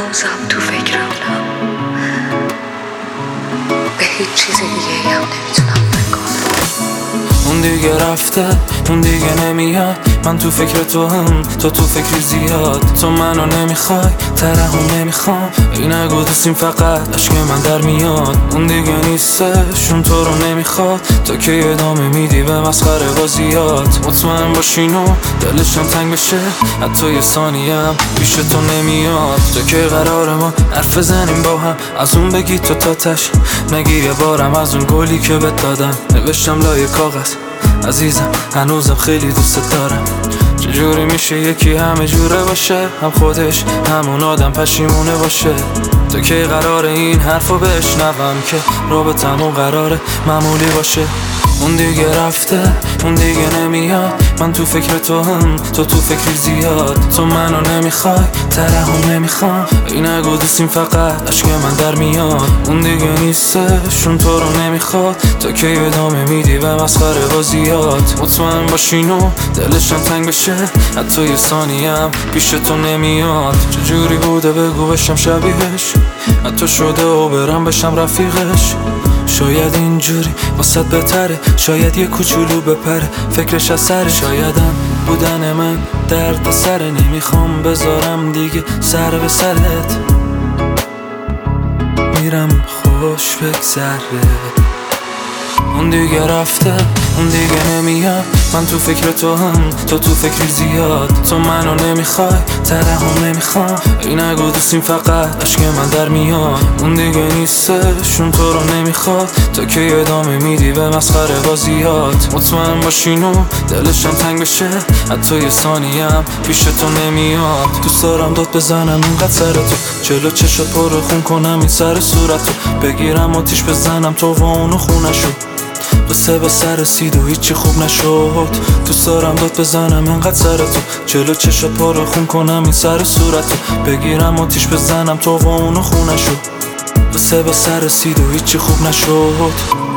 هنوزم تو فکرم، به هیچ چیز دیگه هم نمیتونم اون دیگه رفته، اون دیگه نمیاد. من تو فکر تو هم، تو فکری زیاد. تو منو نمیخوای، ترحم نمیخوام. ای نگو دوستیم فقط عشق من در میاد. اون دیگه نیستش، اون تو رو نمیخواد. تو که ادامه میدی به مسخره بازیات. مطمئن باشینو دلشم تنگ بشه، حتی یه ثانیم پیش تو نمیاد. تو که قرار ما حرف بزنیم با هم، از اون بگی تو تاتش نگیر یه بارم. از اون گلی که بهت دادم نوشتم لای کاغذ، عزیزم هنوزم خیلی دوست دارم. چجوری میشه یکی همه جوره باشه، هم خودش همون آدم پشیمونه باشه. تو که قراره این حرفو بشنوم که رابطمون قراره معمولی باشه. اون دیگه رفته، اون دیگه نمیاد. من تو فکر تو هم، تو فکری زیاد. تو منو نمیخوای، ترحم نمیخوام. ای نگو دوستیم فقط عشق من در میاد. اون دیگه نیستش، اون تو رو نمیخواد. تو که ادامه میدی به مسخره بازیات. مطمئن باشینو دلشم تنگ بشه، حتی یه ثانیم پیش تو نمیاد. چجوری بوده بگو بشم شبیهش، حتی شده و برم بشم رفیقش. شاید اینجوری واسه بهتره، شاید یه کوچولو بپره فکرش از سر. شایدم بودن من درد سره، نمیخوام بذارم دیگه سر به سرت. میرم خوش بگذره. اون دیگه رفته، اون دیگه نمیاد. من تو فکر تو هم، تو فکری زیاد. تو منو نمیخوای، ترحم نمیخوام. ای نگو دوستیم فقط عشق من در میاد. اون دیگه نیستش، اون تو رو نمیخواد. تو که ادامه میدی به مسخره بازیات. مطمئن باشینو دلشم تنگ بشه، حتی یه ثانیم پیش تو نمیاد. دوست دارم داد بزنم اینقدر سر تو، جلو چشات پر خون کنم این سر صورتو. بگیرم آتیش بزنم تو و اونو خونشو. قصه به سر رسید و هیچی خوب نشد. دوست دارم داد بزنم اینقدر سر تو، جلو چشات پر خون کنم این سر صورتو. بگیرم آتیش بزنم تو و اونو خونشو. قصه به سر رسید و هیچی خوب نشد.